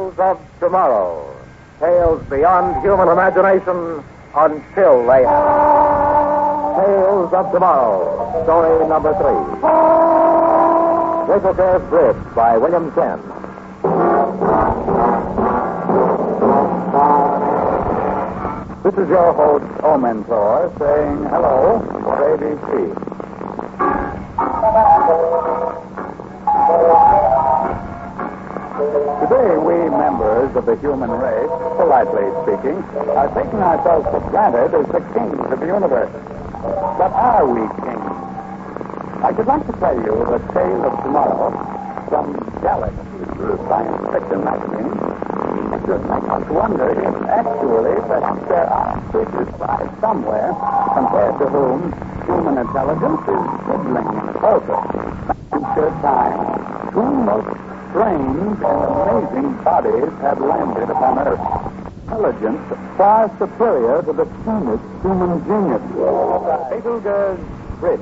Tales of Tomorrow. Tales beyond human imagination until they happen. Tales of Tomorrow. Story number 3. Whistledore's Bridge by William Kent. This is your host, O Mentor, saying hello for ABC. Today, we members of the human race, politely speaking, are taking ourselves for granted as the kings of the universe. But are we kings? I should like to tell you the tale of tomorrow from Galaxy Science Fiction magazine. It should make us wonder if actually perhaps there are creatures by somewhere compared to whom human intelligence is middling and closer. Future time, two most strange and amazing bodies have landed upon Earth. Intelligence far superior to the keenest human genius. Betelgeuse Bridge.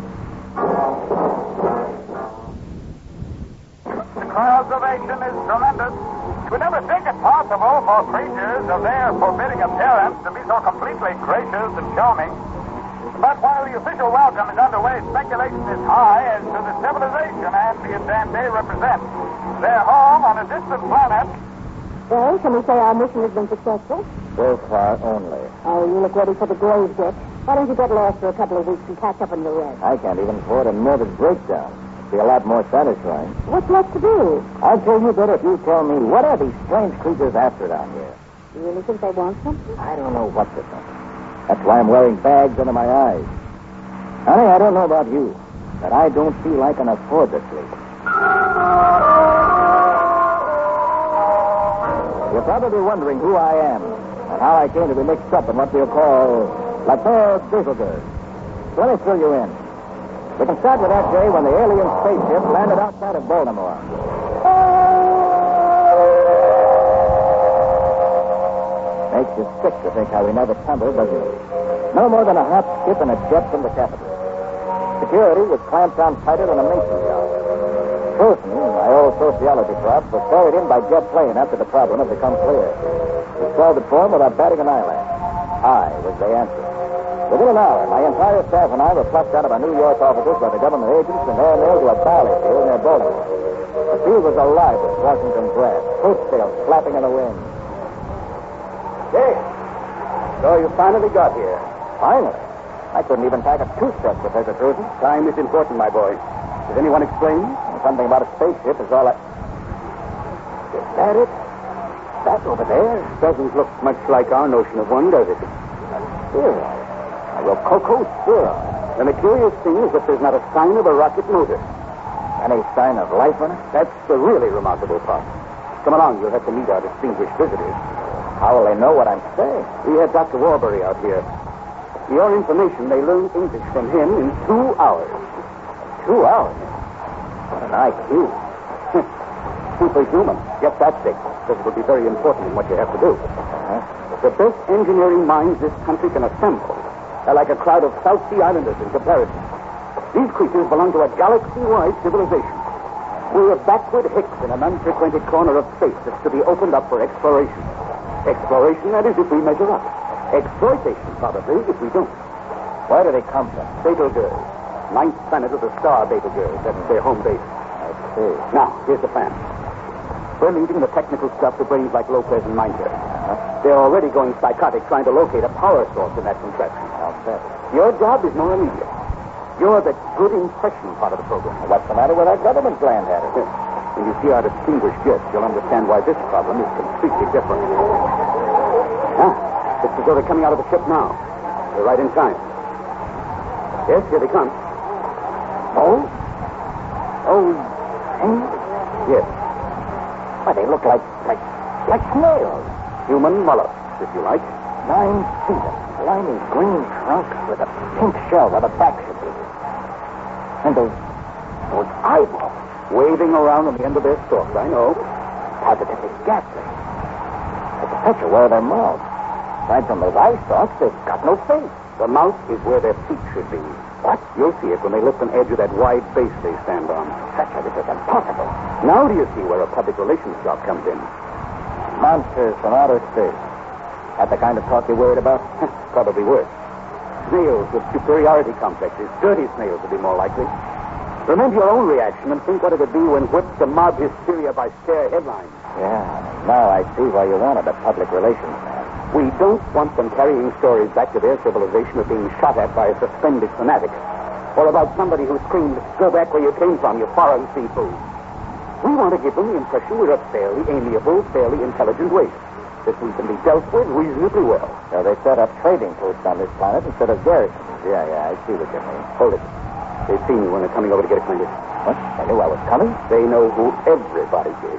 The observation is tremendous. You would never think it possible for creatures of their forbidding appearance to be so completely gracious and charming. But while the official welcome is underway, speculation is high as to the civilization and they represent. Their home on a distant planet. Well, can we say our mission has been successful? So far only. Oh, you look ready for the grave, Dick. Why don't you get lost for a couple of weeks and catch up on your rest? I can't even afford a nervous breakdown. Be a lot more satisfying. What's left to do? I'll tell you better if you tell me, what are these strange creatures after down here? You really think they want something? I don't know what to think. That's why I'm wearing bags under my eyes. Honey, I don't know about you, but I don't feel I can afford to sleep. You're probably wondering who I am and how I came to be mixed up in what we'll call La Terre Betelgeuse. So let me fill you in. We can start with that day when the alien spaceship landed outside of Baltimore. Makes you sick to think how we never tumbled, doesn't it? No more than a hop, skip, and a jet from the capital. Security was clamped down tighter than a mason shop. Truthfully, my old sociology prof was ferried in by jet plane after the problem had become clear. We solved it for him without batting an eyelash. I was the answer. Within an hour, my entire staff and I were plucked out of our New York offices by the government agents and airmailed to a barley field near Baltimore. The field was alive with Washington grass, coattails flapping in the wind. Hey, so you finally got here. Finally? I couldn't even pack a toothbrush, Professor Truson. Time is important, my boy. Did anyone explain? Something about a spaceship is all I... Is that it? That over there? Doesn't look much like our notion of one, does it? A spheroid. A Rococo spheroid. And the curious thing is that there's not a sign of a rocket motor. Any sign of life on it? That's the really remarkable part. Come along, you'll have to meet our distinguished visitors. How will they know what I'm saying? We had Dr. Warbury out here. For your information, they learned English from him in 2 hours. 2 hours? What an IQ. Superhuman. Get that, Dick, because it will be very important in what you have to do. Uh-huh. The best engineering minds this country can assemble are like a crowd of South Sea Islanders in comparison. These creatures belong to a galaxy-wide civilization. We're a backward hicks in an unfrequented corner of space that's to be opened up for exploration. Exploration, that is, if we measure up. Exploitation, probably, if we don't. Where do they come from? Betelgeuse. 9th planet of the star Betelgeuse. That's their home base. I see. Now, here's the plan. We're leaving the technical stuff to brains like Lopez and Meinker. They're already going psychotic trying to locate a power source in that contraption. I'll bet. Your job is more immediate. You're the good impression part of the program. What's the matter with our government land at it? When you see our distinguished guests, you'll understand why this problem is completely different. It's as though they're coming out of the ship now. They're right in time. Yes, here they come. Oh? Oh, Yes. why, they look like snails. Human mollusks, if you like. 9 feet of slimy green trunk with a pink shell where the back should be. And those eyeballs. Waving around on the end of their stalks, I know. Positively ghastly. There's a picture where their mouths. Aside from those eye stalks, they've got no face. The mouth is where their feet should be. What? You'll see it when they lift an edge of that wide base they stand on. Such a this is impossible. Now do you see where a public relations job comes in? Monsters from outer space. That the kind of talk you're worried about? Probably worse. Snails with superiority complexes. Dirty snails would be more likely. Remember your own reaction and think what it would be when whipped to mob hysteria by scare headlines. Yeah, now I see why you wanted a public relations man. We don't want them carrying stories back to their civilization of being shot at by a suspended fanatic. Or about somebody who screamed, "Go back where you came from, you foreign seafood." We want to give them the impression we're a fairly amiable, fairly intelligent race. That we can be dealt with reasonably well. So they set up trading posts on this planet instead of garrisons. Yeah, I see what you mean. Hold it. They've seen you when they're coming over to get acquainted. What? They knew I was coming? They know who everybody is.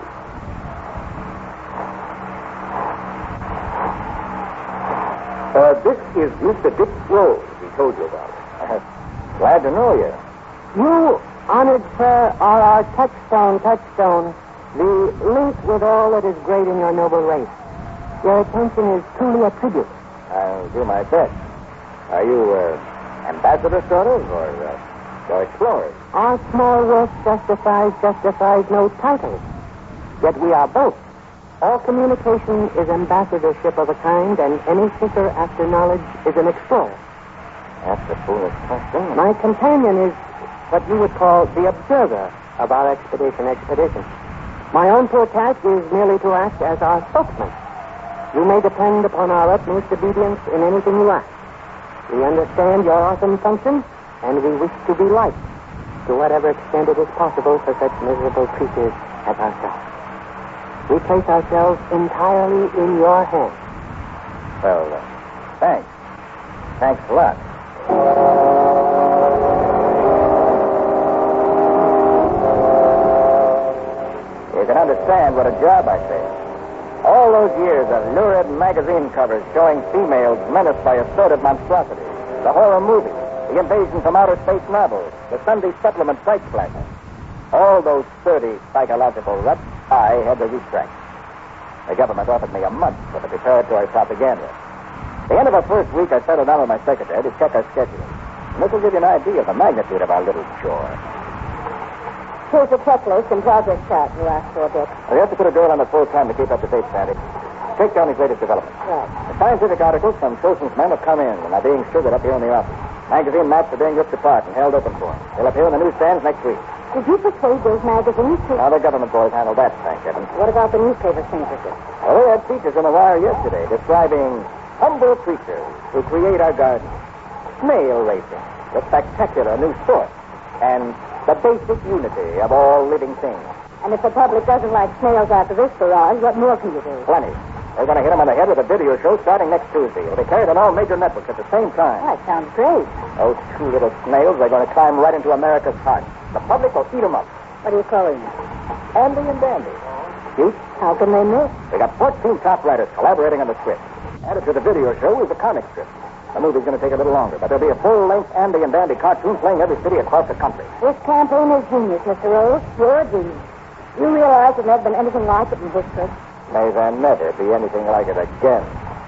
This is Mr. Dick Rose. He told you about it. Glad to know you. You, honored sir, are our touchstone. The link with all that is great in your noble race. Your attention is truly a tribute. I'll do my best. Are you, ambassador sort of, or explorers? Our small work justifies no title. Yet we are both. All communication is ambassadorship of a kind, and any seeker after knowledge is an explorer. That's a foolish question. My companion is what you would call the observer of our expedition. My own poor task is merely to act as our spokesman. You may depend upon our utmost obedience in anything you ask. We understand your awesome function, and we wish to be liked to whatever extent it is possible for such miserable creatures as ourselves. We place ourselves entirely in your hands. Well, thanks. Thanks a lot. You can understand what a job I face. All those years of lurid magazine covers showing females menaced by assorted monstrosities, the horror movies, the invasion from outer space novels, the Sunday supplement price flashes. All those sturdy psychological ruts I had to retract. The government offered me a month for the preparatory propaganda. At the end of the first week, I settled down with my secretary to check our schedule. And this will give you an idea of the magnitude of our little chore. Here's a checklist and progress chart you asked for, Dick. We have to put a girl on the full time to keep up to date, Sandy. Take down these latest developments. Right. The scientific articles from Wilson's men have come in and are being sugared up here in the office. Magazine maps are being ripped apart and held open for them. They'll appear in the newsstands next week. Did you persuade those magazines to... Now, the government boys handle that, thank heaven. What about the newspaper censorship? Well, they had features on the wire yesterday describing humble creatures who create our gardens, snail racing, the spectacular new sport, and the basic unity of all living things. And if the public doesn't like snails after this barrage, what more can you do? Plenty. We're going to hit them on the head with a video show starting next Tuesday. It'll be carried on all major networks at the same time. That sounds great. Those two little snails are going to climb right into America's heart. The public will eat them up. What do you call them? Andy and Dandy. Cute. How can they miss? We got 14 top writers collaborating on the script. Added to the video show is the comic strip. The movie's going to take a little longer, but there'll be a full-length Andy and Dandy cartoon playing every city across the country. This campaign is genius, Mr. Rose. You're a genius. You realize there's never been anything like it in history. May there never be anything like it again.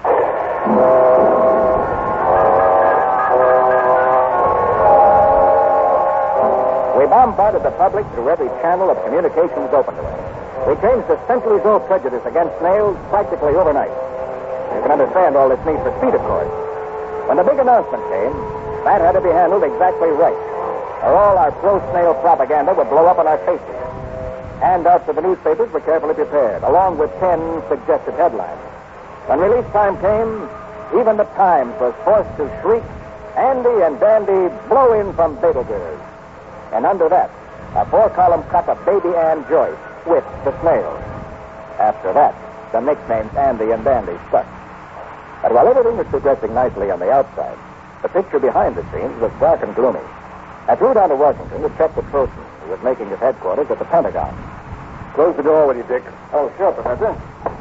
We bombarded the public through every channel of communications open to us. We changed the centuries-old prejudice against snails practically overnight. You can understand all this means for speed, of course. When the big announcement came, that had to be handled exactly right, or all our pro-snail propaganda would blow up on our faces. Handouts to the newspapers were carefully prepared, along with 10 suggested headlines. When release time came, even the Times was forced to shriek, Andy and Dandy blow in from Betelgeuse. And under that, a 4-column cut of Baby Ann Joyce with the snails. After that, the nicknames Andy and Dandy stuck. But while everything was progressing nicely on the outside, the picture behind the scenes was dark and gloomy. I flew down to Washington to check with Wilson, who was making his headquarters at the Pentagon. Close the door, will you, Dick? Oh, sure, Professor.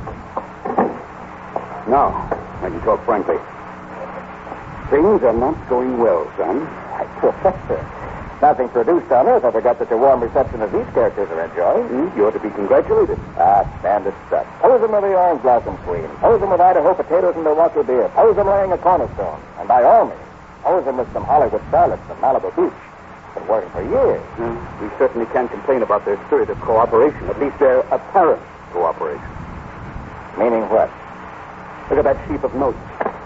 Now, I can talk frankly. Things are not going well, son. Professor, nothing produced on Earth ever got such a warm reception as these characters are enjoying. You ought to be congratulated. Standard stuff. Pose them with the Orange Blossom Queen. Pose them with Idaho potatoes and Milwaukee beer. Pose them laying a cornerstone. And by all means, pose them with some Hollywood starlets from Malibu Beach. Been working for years. We certainly can't complain about their spirit of cooperation, at least their apparent cooperation. Meaning what? Look at that sheaf of notes.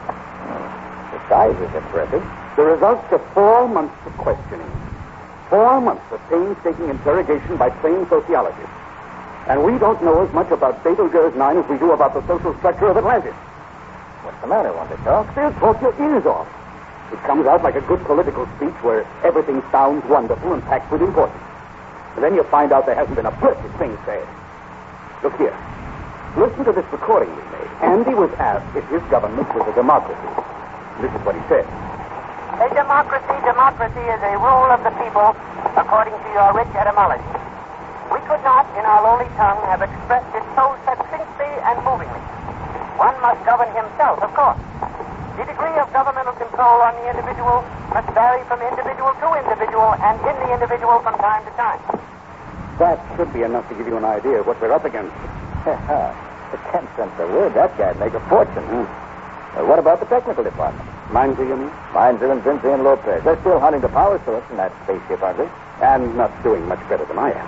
The size is impressive. The results of 4 months of questioning. 4 months of painstaking interrogation by trained sociologists. And we don't know as much about Betelgeuse 9 as we do about the social structure of Atlantis. What's the matter, Wonder Talk? They'll talk your ears off. It comes out like a good political speech where everything sounds wonderful and packed with importance. And then you find out there hasn't been a blessed thing said. Look here. Listen to this recording we made. Andy was asked if his government was a democracy. This is what he said. A democracy is a rule of the people according to your rich etymology. We could not, in our lowly tongue, have expressed it so succinctly and movingly. One must govern himself, of course. The degree of governmental control on the individual must vary from individual to individual and in the individual from time to time. That should be enough to give you an idea of what we're up against. For 10 cents a word, that guy'd make a fortune. What about the technical department? Mainzer, you mean? Mainzer and Vinci and Lopez. They're still hunting the power source in that spaceship, aren't they? And not doing much better than I am.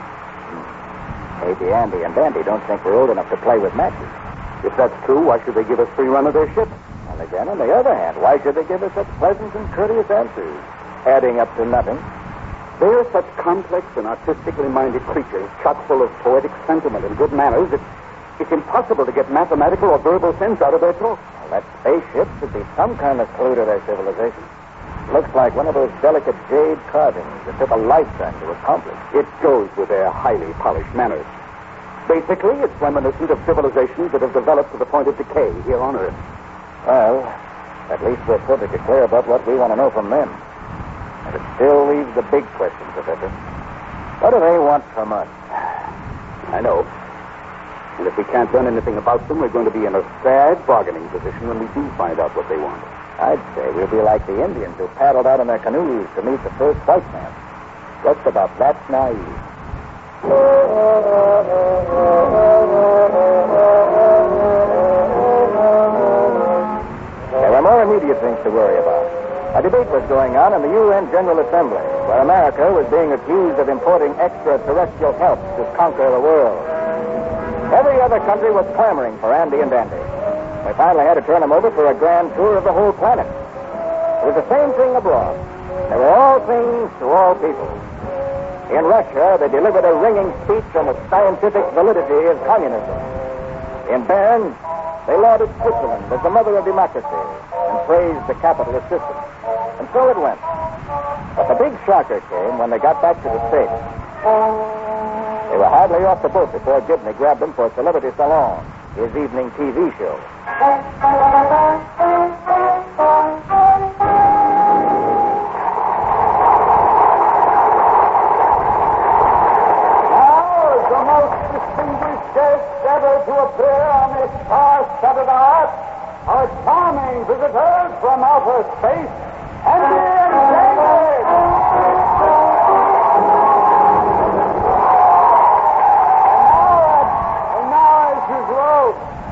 Maybe Andy and Dandy don't think we're old enough to play with matches. If that's true, why should they give us free run of their ship? And again, on the other hand, why should they give us such pleasant and courteous answers, adding up to nothing? They're such complex and artistically minded creatures, chock full of poetic sentiment and good manners, that it's impossible to get mathematical or verbal sense out of their talk. Well, that spaceship should be some kind of clue to their civilization. Looks like one of those delicate jade carvings that took a lifetime to accomplish. It goes with their highly polished manners. Basically, it's reminiscent of civilizations that have developed to the point of decay here on Earth. Well, at least we're perfectly clear about what we want to know from them. And it still leaves the big question, Professor. What do they want from us? I know. And if we can't learn anything about them, we're going to be in a sad bargaining position when we do find out what they want. I'd say we'll be like the Indians who paddled out in their canoes to meet the first white man. Just about that naive. There were more immediate things to worry about. A debate was going on in the UN General Assembly, where America was being accused of importing extraterrestrial help to conquer the world. Every other country was clamoring for Andy and Dandy. We finally had to turn them over for a grand tour of the whole planet. It was the same thing abroad. They were all things to all people. In Russia, they delivered a ringing speech on the scientific validity of communism. In Bern, they lauded Switzerland as the mother of democracy and praised the capitalist system. And so it went. But the big shocker came when they got back to the States. They were hardly off the boat before Gibney grabbed them for Celebrity Salon, his evening TV show. To appear on this star-studded ark are charming visitors from outer space, Andy and Dandy. And now, as usual,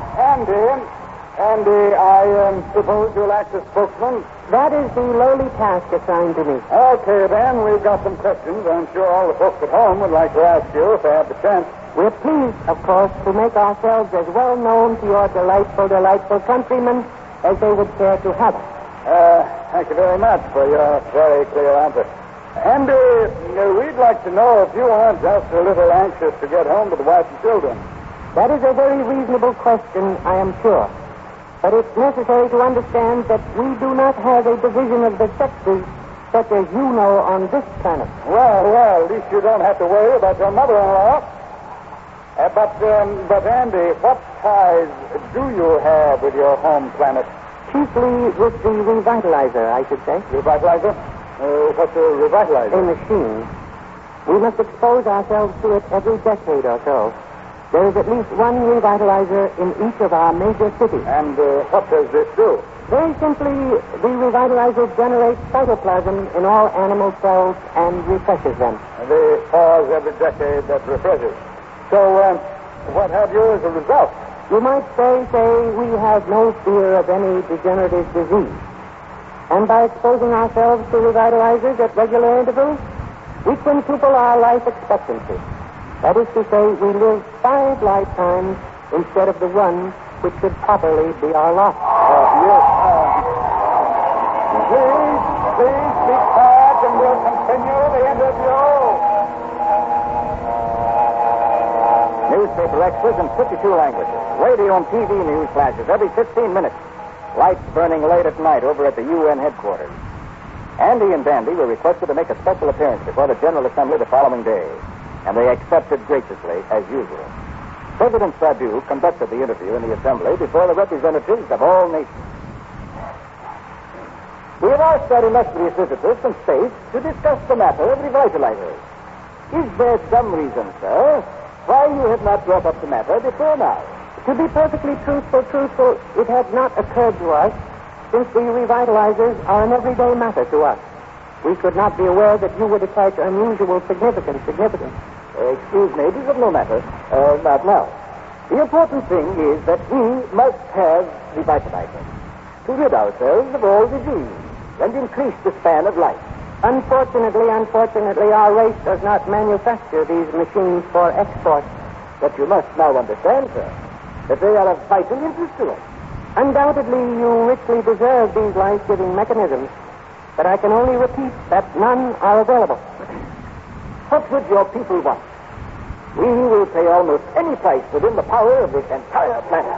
Andy, I suppose you'll act as spokesman. That is the lowly task assigned to me. Okay, then, we've got some questions I'm sure all the folks at home would like to ask you if they have the chance. We're pleased, of course, to make ourselves as well known to your delightful countrymen as they would care to have us. Thank you very much for your very clear answer. Andy, we'd like to know if you aren't just a little anxious to get home to the wife and children. That is a very reasonable question, I am sure. But it's necessary to understand that we do not have a division of the sexes such as you know on this planet. Well, at least you don't have to worry about your mother-in-law. But Andy, what ties do you have with your home planet? Chiefly with the revitalizer, I should say. Revitalizer? What's a revitalizer? A machine. We must expose ourselves to it every decade or so. There is at least one revitalizer in each of our major cities. And what does this do? Very simply, the revitalizer generates cytoplasm in all animal cells and refreshes them. They pause every decade that refreshes. So, what have you as a result? You might say we have no fear of any degenerative disease. And by exposing ourselves to revitalizers at regular intervals, we quintuple our life expectancy. That is to say, we live 5 lifetimes instead of the one which should properly be our lot. Yes, please be quiet and we'll continue the interview. Newspaper extras in 52 languages. Radio and TV news flashes every 15 minutes. Lights burning late at night over at the UN headquarters. Andy and Dandy were requested to make a special appearance before the General Assembly the following day, and they accepted graciously, as usual. President Sadu conducted the interview in the Assembly before the representatives of all nations. We have asked our illustrious visitors from space to discuss the matter of revitalizers. Is there some reason, sir, why you have not brought up the matter before now? To be perfectly truthful, it has not occurred to us, since the revitalizers are an everyday matter to us. We could not be aware that you would attach unusual significance. Excuse me, it is of no matter. Not now. The important thing is that we must have revitalizers to rid ourselves of all disease and increase the span of life. Unfortunately, our race does not manufacture these machines for export. But you must now understand, sir, that they are of vital interest to us. Undoubtedly, you richly deserve these life-giving mechanisms, but I can only repeat that none are available. What would your people want? We will pay almost any price within the power of this entire planet.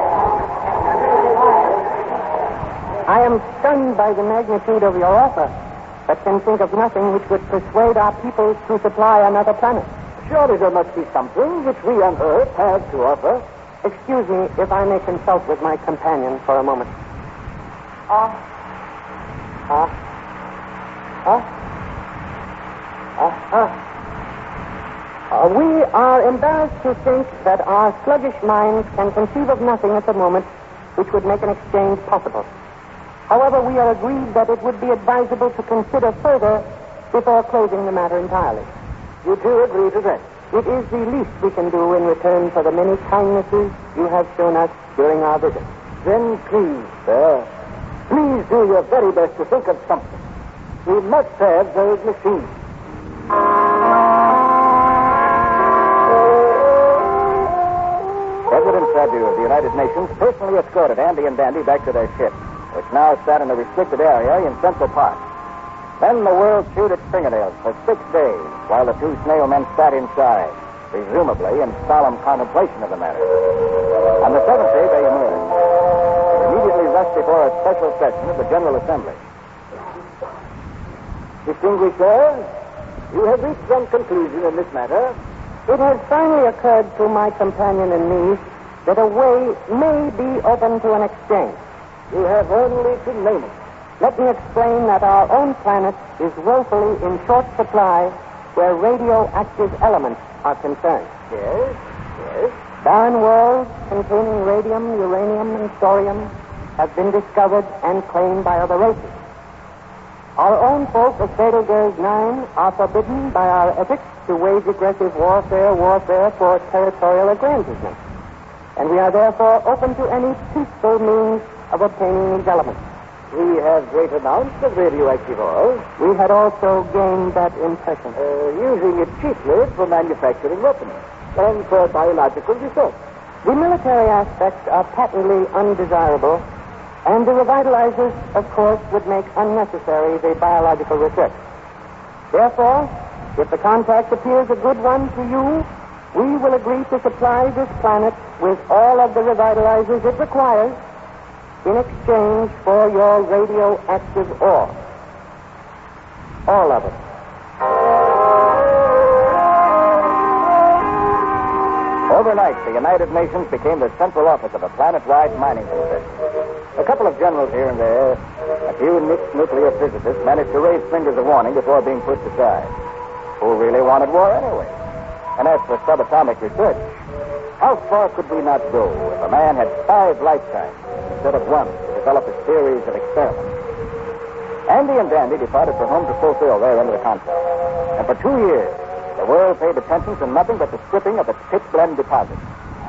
I am stunned by the magnitude of your offer, but can think of nothing which would persuade our people to supply another planet. Surely there must be something which we on Earth have to offer. Excuse me if I may consult with my companion for a moment. We are embarrassed to think that our sluggish minds can conceive of nothing at the moment which would make an exchange possible. However, we are agreed that it would be advisable to consider further before closing the matter entirely. You do agree to that? It is the least we can do in return for the many kindnesses you have shown us during our visit. Then please, sir, please do your very best to think of something. We must have those machines. President Sadu of the United Nations personally escorted Andy and Dandy back to their ship, which now sat in a restricted area in Central Park. Then the world chewed its fingernails for 6 days while the two snail men sat inside, presumably in solemn contemplation of the matter. On the 7th day, they emerged and immediately rushed before a special session of the General Assembly. Distinguished sirs, you have reached some conclusion in this matter. It has finally occurred to my companion and me that a way may be open to an exchange. You have only to name it. Let me explain that our own planet is woefully in short supply where radioactive elements are concerned. Yes. Barren worlds containing radium, uranium, and thorium have been discovered and claimed by other races. Our own folk of Betelgeuse 9 are forbidden by our ethics to wage aggressive warfare for territorial aggrandizement. And we are therefore open to any peaceful means of obtaining these elements. We have great amounts of radioactive oil. We had also gained that impression. Using it chiefly for manufacturing weapons and for biological research. The military aspects are patently undesirable, and the revitalizers, of course, would make unnecessary the biological research. Therefore, if the contract appears a good one to you, we will agree to supply this planet with all of the revitalizers it requires in exchange for your radioactive ore. All of it. Overnight, the United Nations became the central office of a planet-wide mining concession. A couple of generals here and there, a few mixed nuclear physicists managed to raise fingers of warning before being pushed aside. Who really wanted war anyway? And as for subatomic research, how far could we not go if a man had 5 lifetimes instead of 1 to develop a series of experiments? Andy and Dandy departed for home to fulfill their end of the contract. And for 2 years, the world paid attention to nothing but the stripping of its pitchblende deposits.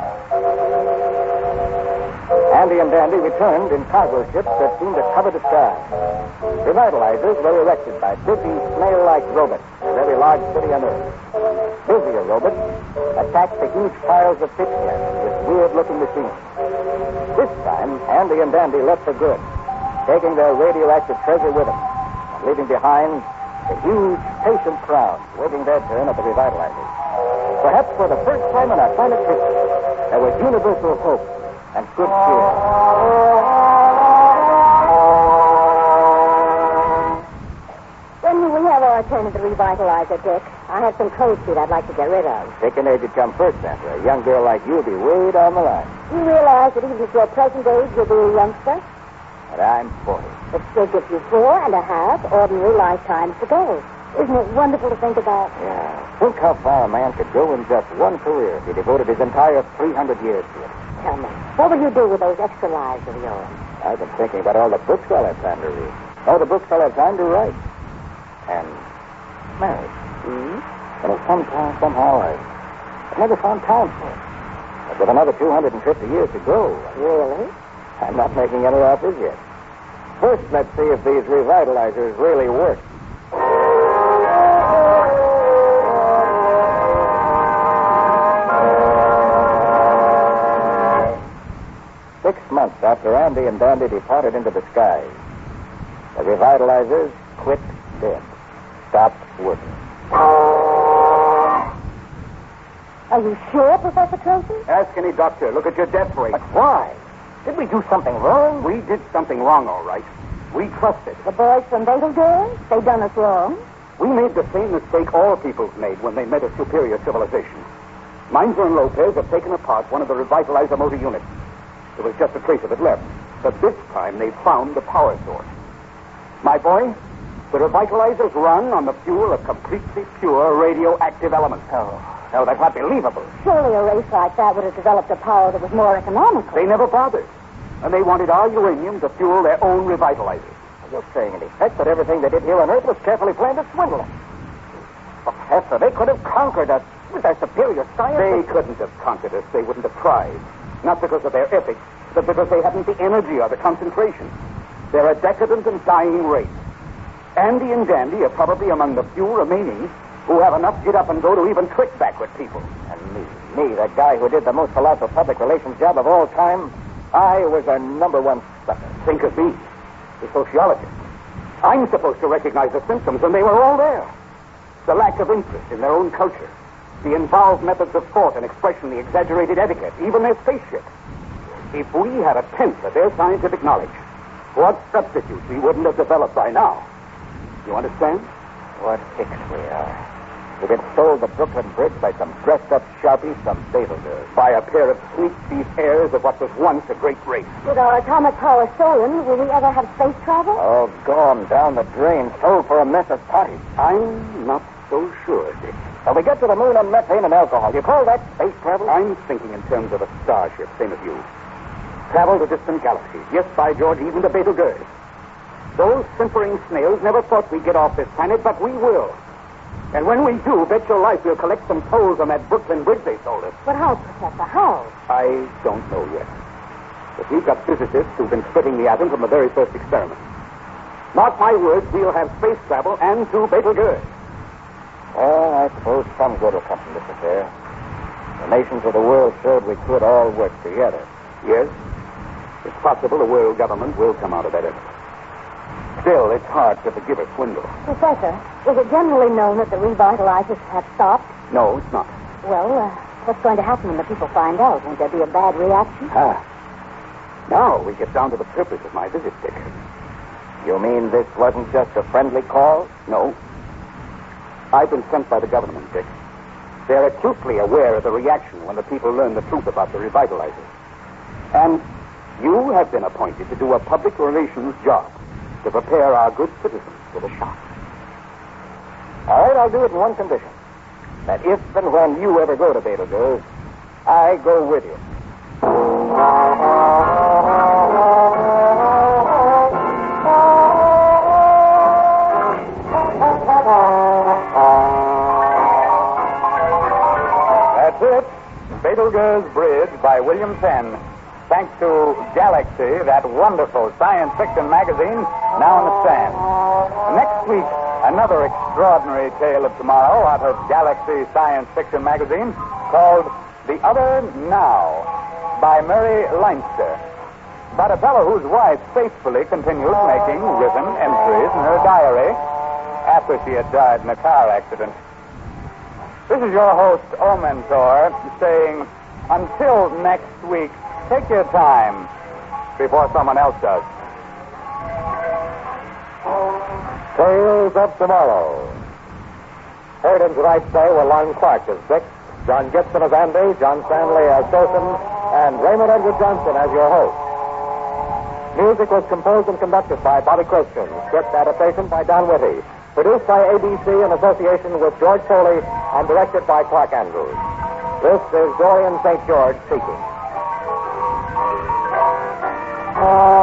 Andy and Dandy returned in cargo ships that seemed to cover the sky. Revitalizers were erected by busy snail-like robots in every large city on Earth. Busier robots attacked the huge piles of pitchblende with weird-looking machines. This time, Andy and Dandy left for good, taking their radioactive treasure with them, and leaving behind a huge, patient crowd waiting their turn at the revitalizers. Perhaps for the first time in our planet's history, there was universal hope and good cheer. When will we have our turn at the revitalizer, Dick? I have some cold feet I'd like to get rid of. Pick an age would come first, Sandra. A young girl like you'll be way down the line. You realize that even at your present age, you'll be a youngster? But I'm 40. It still gives you 4.5 ordinary lifetimes to go. Isn't it wonderful to think about? Yeah. Think how far a man could go in just one career if he devoted his entire 300 years to it. Tell me, what will you do with those extra lives of yours? I've been thinking about all the books I'll have time to read. All the books I'll have time to write. And marriage. And somehow I never found time for it. But with another 250 years to go. Really? I'm not making any offers yet. First, let's see if these revitalizers really work. 6 months after Andy and Dandy departed into the skies, the revitalizers quit dead, stopped working. Are you sure, Professor Tracy? Ask any doctor. Look at your death rate. But why? Did we do something wrong? We did something wrong, all right. We trusted. The boys from Betelgeuse? They done us wrong. We made the same mistake all peoples made when they met a superior civilization. Mainzer and Lopez have taken apart one of the revitalizer motor units. There was just a trace of it left. But this time they found the power source. My boy, the revitalizers run on the fuel of completely pure radioactive elements. No, that's not believable. Surely a race like that would have developed a power that was more economical. They never bothered. And they wanted our uranium to fuel their own revitalizers. You're saying, in effect, that everything they did here on Earth was carefully planned to swindle us. Professor, they could have conquered us with their superior science. They couldn't have conquered us. They wouldn't have tried. Not because of their ethics, but because they hadn't the energy or the concentration. They're a decadent and dying race. Andy and Dandy are probably among the few remaining who have enough get up and go to even trick backward people. And me, the guy who did the most colossal public relations job of all time, I was their number one sucker. Think of me, the sociologist. I'm supposed to recognize the symptoms, and they were all there. The lack of interest in their own culture, the involved methods of thought and expression, the exaggerated etiquette, even their spaceship. If we had a tenth of their scientific knowledge, what substitutes we wouldn't have developed by now? You understand? What hicks we are. We've been sold the Brooklyn Bridge by some dressed-up sharpies from Betelgeuse. By a pair of sneak-thief heirs of what was once a great race. With our atomic power stolen, will we ever have space travel? Oh, gone down the drain, sold for a mess of pottage. I'm not so sure, Dick. When we get to the moon on methane and alcohol, you call that space travel? I'm thinking in terms of a starship, same as you. Travel to distant galaxies. Yes, by George, even to Betelgeuse. Those simpering snails never thought we'd get off this planet, but we will. And when we do, bet your life we'll collect some tolls on that Brooklyn Bridge they sold us. But how, Professor, how? I don't know yet. But we've got physicists who've been splitting the atom from the very first experiment. Mark my words, we'll have space travel and to Betelgeuse. Well, I suppose some good will come from this affair. The nations of the world showed we could all work together. Yes, it's possible the world government will come out of that effort. Still, it's hard to forgive a swindle. Professor, is it generally known that the revitalizers have stopped? No, it's not. Well, what's going to happen when the people find out? Won't there be a bad reaction? Now we get down to the purpose of my visit, Dick. You mean this wasn't just a friendly call? No. I've been sent by the government, Dick. They're acutely aware of the reaction when the people learn the truth about the revitalizers. And you have been appointed to do a public relations job to prepare our good citizens for the shock. All right, I'll do it in one condition. That if and when you ever go to Betelgeuse, I go with you. That's it. Betelgeuse Bridge by William Penn. Thanks to Galaxy, that wonderful science fiction magazine, now in the stand. Next week, another extraordinary tale of tomorrow out of Galaxy Science Fiction magazine called The Other Now by Murray Leinster. About a fellow whose wife faithfully continued making written entries in her diary after she had died in a car accident. This is your host, O Mentor, saying, until next week, take your time before someone else does. Tales of Tomorrow. Heard in tonight's play were Lon Clark as Dick, John Gibson as Andy, John Stanley as Sosin, and Raymond Edward Johnson as your host. Music was composed and conducted by Bobby Christian. Script adaptation by Don Whitty. Produced by ABC in association with George Foley and directed by Clark Andrews. This is Dorian St. George speaking.